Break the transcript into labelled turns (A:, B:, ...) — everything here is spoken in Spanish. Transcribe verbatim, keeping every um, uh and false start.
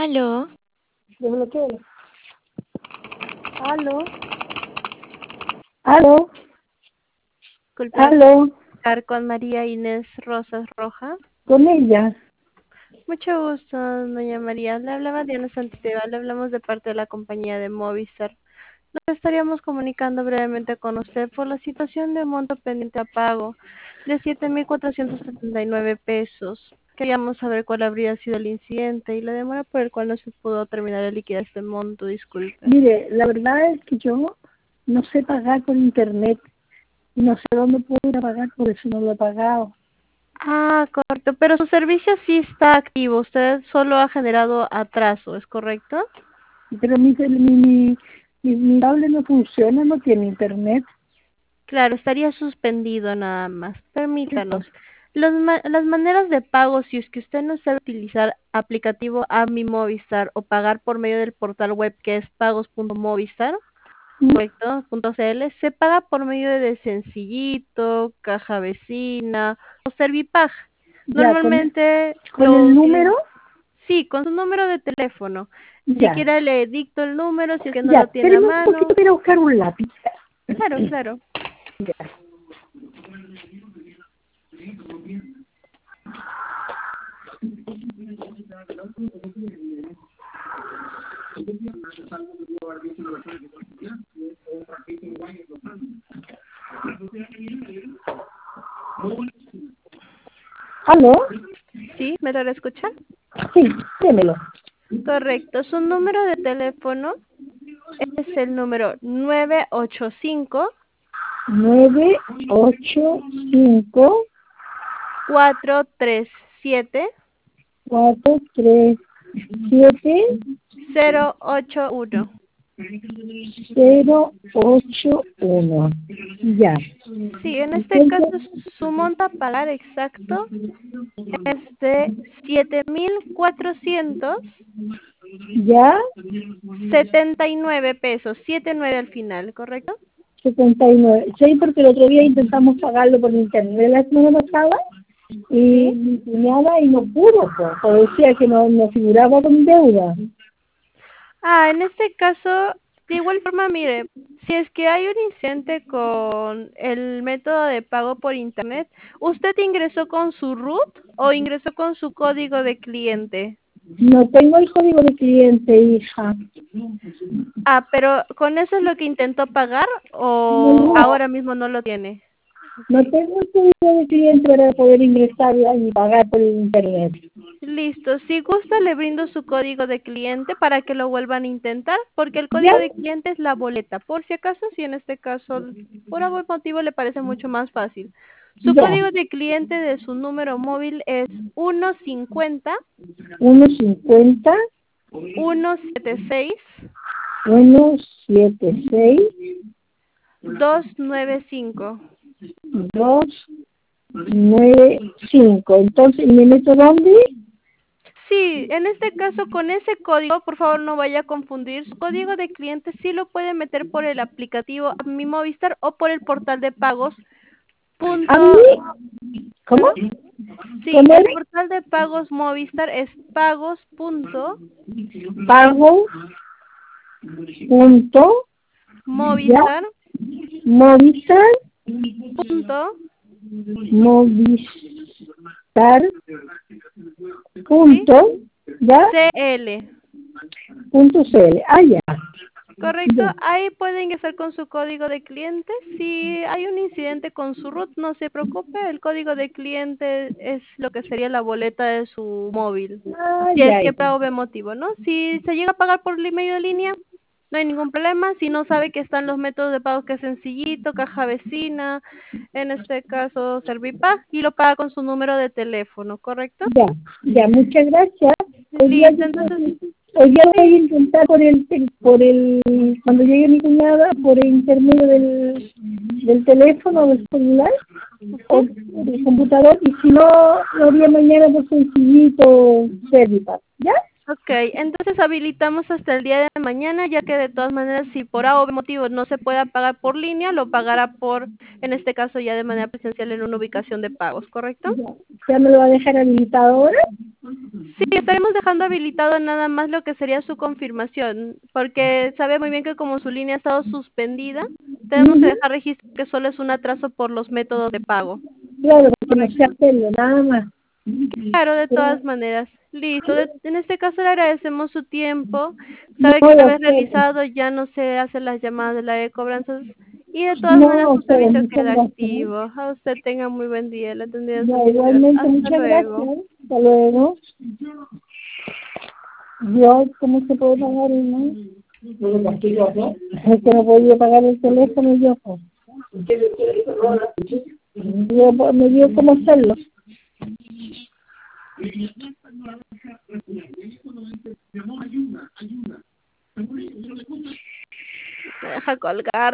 A: Aló,
B: Desbloqueo. Aló. Aló.
A: disculpe,
B: Aló.
A: hablar con María Inés Rosas Rojas.
B: Con ella.
A: Mucho gusto, doña María. Le hablaba Diana Santideva, le hablamos de parte de la compañía de Movistar. Nos estaríamos comunicando brevemente con usted por la situación de monto pendiente a pago de siete mil cuatrocientos setenta y nueve pesos. Queríamos saber cuál habría sido el incidente y la demora por el cual no se pudo terminar de liquidar este monto, disculpe.
B: Mire, la verdad es que yo no sé pagar por internet. Y no sé dónde puedo ir a pagar, por eso no lo he pagado.
A: Ah, correcto, pero su servicio sí está activo, usted solo ha generado atraso, ¿es correcto?
B: Pero mi, mi, mi, mi, mi cable no funciona, no tiene internet.
A: Claro, estaría suspendido nada más. Permítanos.
B: Eso.
A: Los ma- las maneras de pago, si es que usted no sabe utilizar aplicativo a Mi Movistar o pagar por medio del portal web que es pagos punto movistar, correcto, punto cl, se paga por medio de Sencillito, Caja Vecina o Servipag.
B: Ya, con,
A: Normalmente
B: con
A: lo
B: el
A: utiliza.
B: número,
A: Sí, con su número de teléfono. Si
B: ya.
A: quiere le dicto el número, si es que no
B: Ya,
A: lo tiene a
B: espérame un poquito
A: mano.
B: para ir a buscar un lápiz.
A: Claro, claro.
B: Ya. ¿Aló?
A: ¿Sí? ¿Me logra escuchar?
B: Sí, démelo.
A: Correcto. Su número de teléfono es el número nueve ocho cinco,
B: Nueve, ocho, cinco,
A: cuatro tres siete,
B: cuatro, tres, siete,
A: cero ocho uno.
B: cero, ocho, uno. Ya.
A: Sí, en este caso
B: Entonces,
A: su monto a pagar exacto es de siete mil cuatrocientos
B: ya,
A: setenta y nueve pesos, siete nueve al final, ¿correcto?
B: setenta y nueve. Sí, porque el otro día intentamos pagarlo por internet la semana pasada y
A: Sí.
B: mi cuñada y no pudo, pues, o decía que no, no figuraba con deuda.
A: Ah, en este caso, de igual forma, mire, si es que hay un incidente con el método de pago por internet, ¿usted ingresó con su root o ingresó con su código de cliente?
B: No tengo el código de cliente, hija.
A: Ah, pero ¿con eso es lo que intentó pagar o
B: No,
A: ahora mismo no lo tiene?
B: no
A: Ok.
B: tengo el código de cliente para poder ingresar y pagar por internet.
A: Listo, si gusta le brindo su código de cliente para que lo vuelvan a intentar, porque el
B: ¿Ya?
A: código de cliente es la boleta, por si acaso, si en este caso por algún motivo le parece mucho más fácil. Su
B: Ya.
A: código de cliente de su número móvil es uno cincuenta,
B: Uno cincuenta,
A: ciento setenta y seis,
B: uno siete seis,
A: doscientos noventa y cinco.
B: dos nueve cinco. Entonces, ¿y me meto dónde?
A: Sí, en este caso con ese código, por favor no vaya a confundir, su código de cliente sí lo puede meter por el aplicativo Mi Movistar o por el portal de pagos.
B: A
A: Punto,
B: mí, ¿cómo?
A: ¿perdón? Sí,
B: ¿Cómo
A: el
B: es?
A: portal de pagos Movistar es pagos. Punto
B: Pago, punto, ya,
A: Movistar.
B: Movistar,
A: Punto,
B: Movistar,
A: sí,
B: punto, ya,
A: cl.
B: punto cl. Ah, ya,
A: Correcto,
B: ya.
A: ahí puede ingresar con su código de cliente. Si hay un incidente con su root, no se preocupe, el código de cliente es lo que sería la boleta de su móvil.
B: Ah,
A: Si es
B: ya,
A: que
B: ya.
A: por algún motivo, ¿no? Si se llega a pagar por el medio de línea, no hay ningún problema. Si no sabe que están los métodos de pago que es sencillito, caja vecina, en este caso Servipag, y lo paga con su número de teléfono, ¿correcto?
B: Ya, ya, muchas gracias. Hoy día,
A: Listo,
B: yo creo
A: entonces,
B: que- hoy día voy
A: sí,
B: a intentar por el, tel- por el, cuando llegue mi cuñada, por el intermedio del, del teléfono, del celular, o
A: ujú.
B: del computador, y si no, lo haría mañana por sencillito, Servipag, ¿ya?
A: Ok, entonces habilitamos hasta el día de mañana, ya que de todas maneras, si por A o B motivo no se pueda pagar por línea, lo pagará por, en este caso ya de manera presencial en una ubicación de pagos, ¿correcto?
B: Ya, ¿ya me lo va a dejar habilitado ahora?
A: Sí, estaremos dejando habilitado nada más lo que sería su confirmación, porque sabe muy bien que como su línea ha estado suspendida, tenemos que
B: Ujú.
A: dejar registro que solo es un atraso por los métodos de pago.
B: Claro, porque no sé
A: ¿Correcto?
B: hacerlo, nada más.
A: Claro, de
B: Pero,
A: todas maneras. Listo. De- en este caso le agradecemos su tiempo. Sabe
B: no,
A: que una
B: a
A: vez
B: ustedes.
A: realizado ya no se hacen las llamadas de la de cobranzas y de todas
B: No,
A: maneras
B: a
A: su
B: ustedes,
A: servicio
B: muchas
A: queda
B: gracias. ¿Eh?
A: activo. A usted tenga muy buen día. La atendida
B: Ya,
A: Santidad.
B: igualmente,
A: Hasta
B: muchas
A: luego.
B: gracias. Hasta luego. Yo, ¿cómo se puede pagar el no? Es que no podía pagar el teléfono yo. Pues. Yo pues, me dio cómo hacerlo.
A: Me deja colgar.